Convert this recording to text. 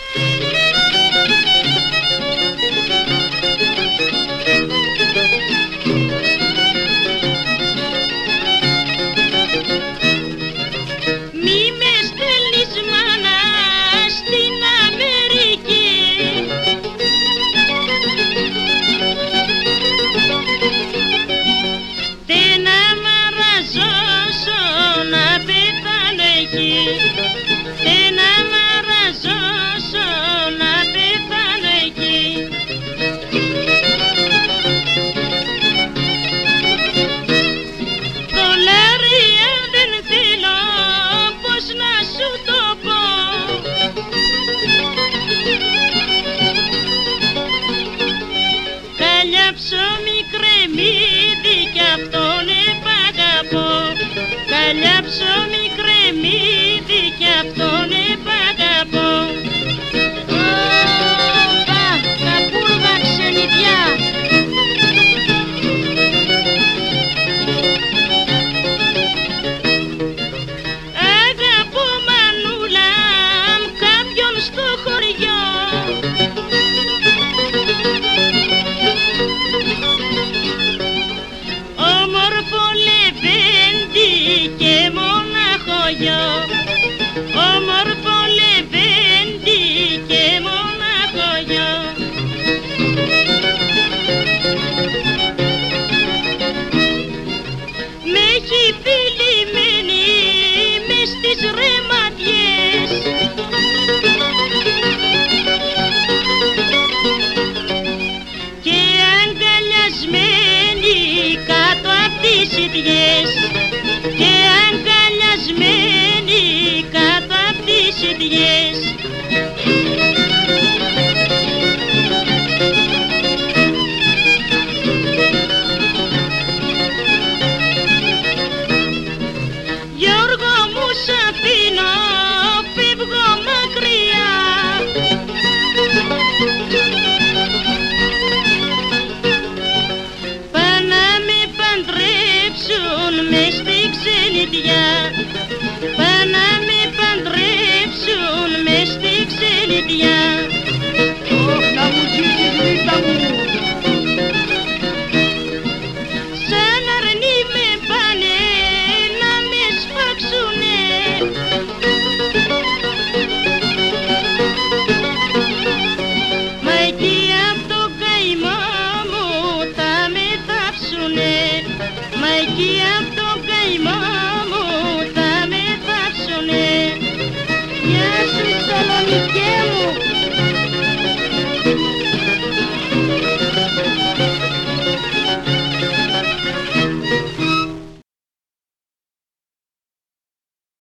Ψωμί κρεμμύδι κι αυτόν επαγαπώ. Καλιά ψωμί κρεμμύδι κι αυτόν επαγαπώ. Όπα, καπούρβα ξενιδιά. Αγαπώ μανούλα κάποιον στο χωριό. Όμορφο λεβέντι και μονάχο γιο. Όμορφο λεβέντι και μονάχο γιο. Μ' έχει φιλημένη μες στις ρεματιές. Και αγκαλιασμένη κάτω απ' τις ιδιές. Και αγκαλιασμένη κάτω απ' τις ιδιές. Γιώργο μου σ' αφήνω, φεύγω μακριά. Πάνε να με παντρέψουν μες στη ξενιδιά.